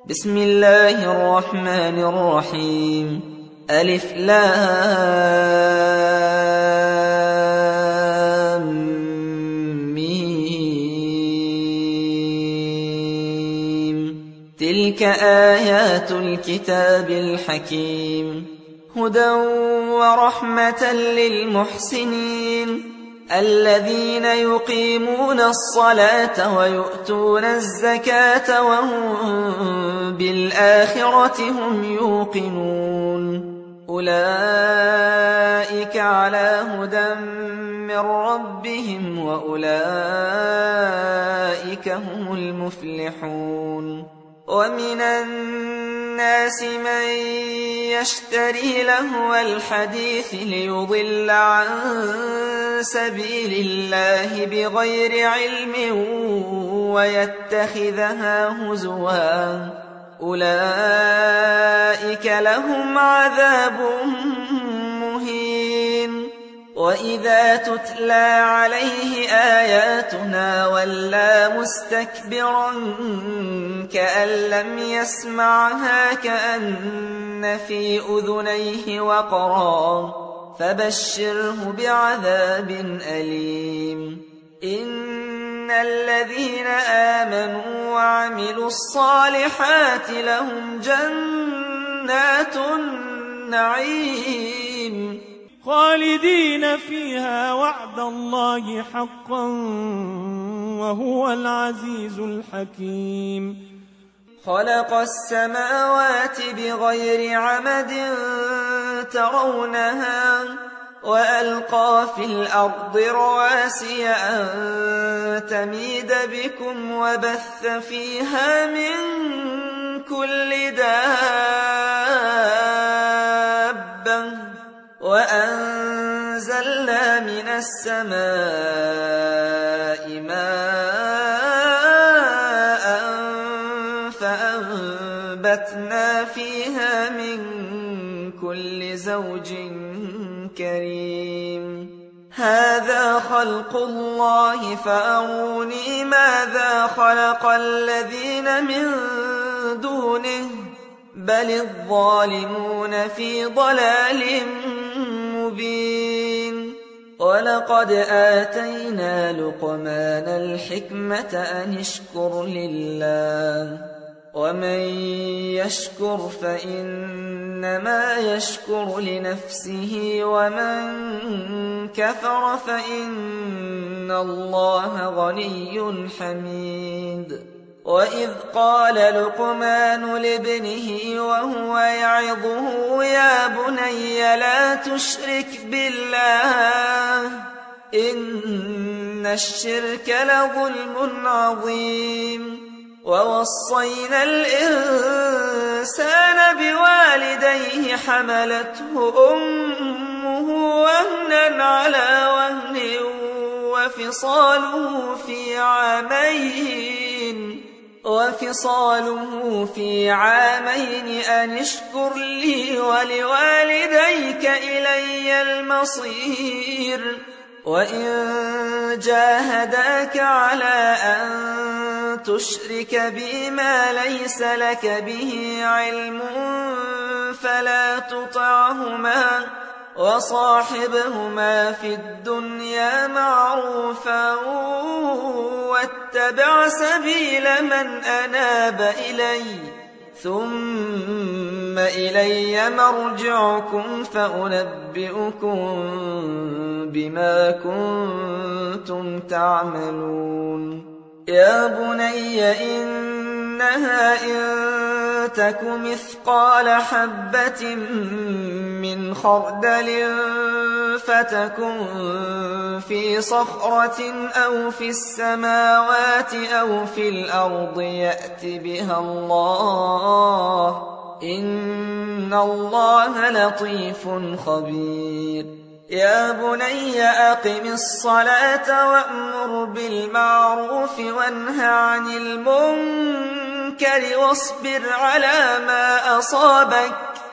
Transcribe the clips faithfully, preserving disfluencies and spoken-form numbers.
بسم الله الرحمن الرحيم. ألف لام ميم. تلك آيات الكتاب الحكيم، هدى ورحمة للمحسنين الذين يقيمون الصلاة ويؤتون الزكاة وهم بالآخرة هم يوقنون. أولئك على هدى من ربهم وأولئك هم المفلحون. ومن الناس من يشتري لهو الحديث ليضل عن سبيل الله بغير علم ويتخذها هزوا، أولئك لهم عذاب مهين. وإذا تتلى عليه آياتنا ولى مستكبرا كأن لم يسمعها كأن في أذنيه وقرا، فبشره بعذاب أليم. إن الذين آمنوا وعملوا الصالحات لهم جنات النعيم خالدين فيها وعد الله حقا وهو العزيز الحكيم. خلق السماوات بغير عمد ترونها وألقى في الأرض رواسي أن تميد بكم وبث فيها من كل دابة وأنزلنا من السماء ماء فأنبتنا فيها من كل زوج كريم. هذا خلق الله فأروني ماذا خلق الذين من دونه بل الظالمون في ضلال مبين. ولقد آتينا لقمان الحكمة أن اشكر لله ومن يشكر فإنما يشكر لنفسه ومن كفر فإن الله غني حميد. وإذ قال لقمان لابنه وهو يعظه يا بني لا تشرك بالله إن الشرك لظلم عظيم. ووصينا الإنسان بوالديه حملته أمه وهنا على وهن وفصاله في عامين وفصاله في عامين أن اشكر لي ولوالديك إلي المصير. وإن جاهداك على أن تشرك بي ما ليس لك به علم فلا تطعهما وصاحبهما في الدنيا معروفا واتبع سبيل من أناب إلي ثم إلي مرجعكم فأنبئكم بما كنتم تعملون. يا بني إنها إن تك مثقال حبة من خردل فتكن في صخرة أو في السماوات أو في الأرض يأت بها الله إن الله لطيف خبير. يا بني أقم الصلاة وأمر بالمعروف وانه عن المنكر واصبر على ما أصابك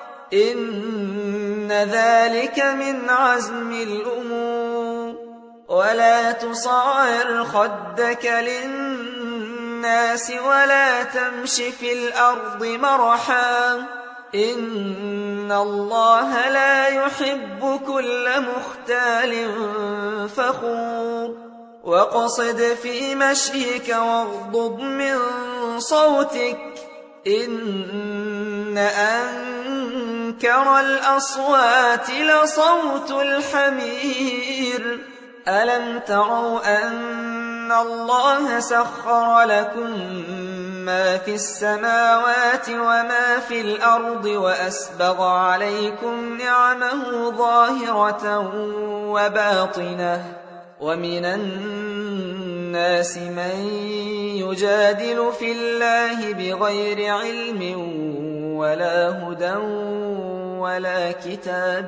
إن ذلك من عزم الأمور. ولا تصعر خدك للناس الناس ولا تمش في الأرض مرحا إن الله لا يحب كل مختال فخور واقصد في مشيك واغضض من صوتك إن أنكر الأصوات لصوت الحمير ألم تروا أن الله سخر لكم ما في السماوات وما في الأرض وأسبغ عليكم نعمه ظاهرة وباطنة ومن الناس من يجادل في الله بغير علم ولا هدى ولا كتاب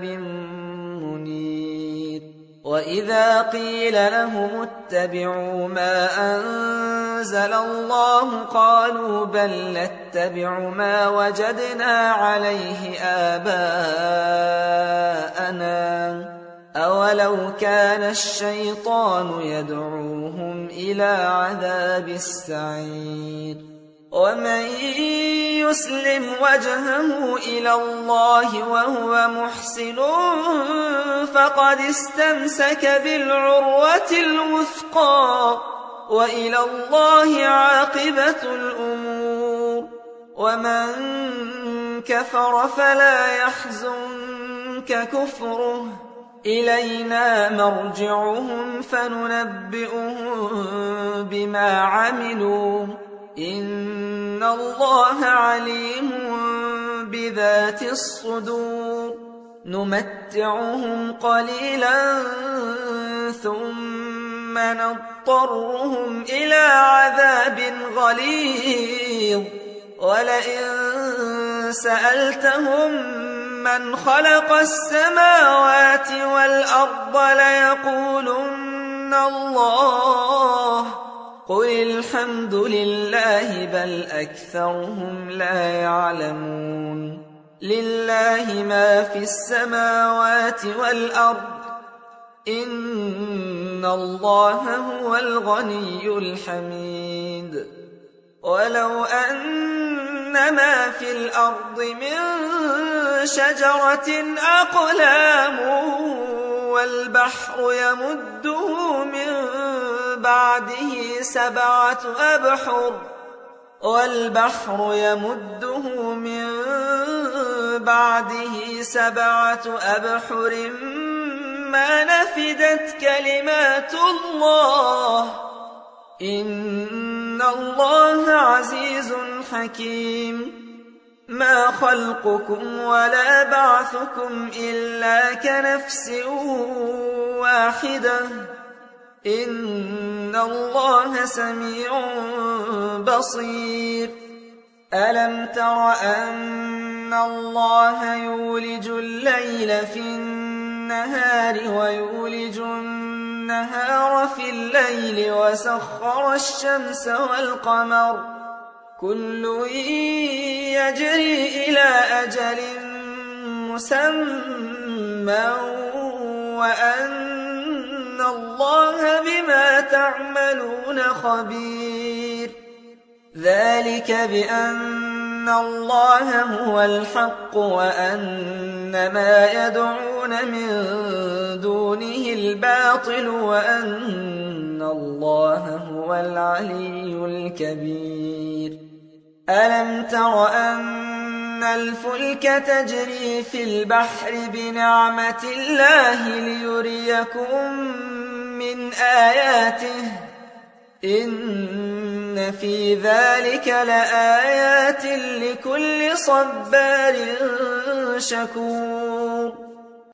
منير وإذا قيل لهم اتبعوا ما أنزل الله قالوا بل نتبع ما وجدنا عليه آباءنا أولو كان الشيطان يدعوهم إلى عذاب السعير ومن يسلم وجهه إلى الله وهو محسن فقد استمسك بالعروة الوثقى وإلى الله عاقبة الأمور ومن كفر فلا يحزنك كفره إلينا مرجعهم فننبئهم بما عملوا إن الله عليم بذات الصدور نمتعهم قليلا ثم نضطرهم إلى عذاب غليظ ولئن سألتهم من خلق السماوات والأرض ليقولن الله قل الحمد لله بل أكثرهم لا يعلمون لله ما في السماوات والأرض إن الله هو الغني الحميد ولو أن ما في الأرض من شجرة أقلام والبحر يمده من بعده سبعة أبحر والبحر يمده من بعده سبعة أبحر ما نفدت كلمات الله إن الله عزيز حكيم ما خلقكم ولا بعثكم إلا كنفس واحدة إن الله سميع بصير ألم تر أن الله يولج الليل في النهار ويولج النهار في الليل وسخر الشمس والقمر كل يجري إلى أجل مسمى وأن الله بما تعملون خبير ذلك بأن الله هو الحق وأن ما يدعون من دونه الباطل وأن الله هو العلي الكبير ألم تر أن الفلك تجري في البحر بنعمة الله ليريكم من آياته إن في ذلك لآيات لكل صبار شكور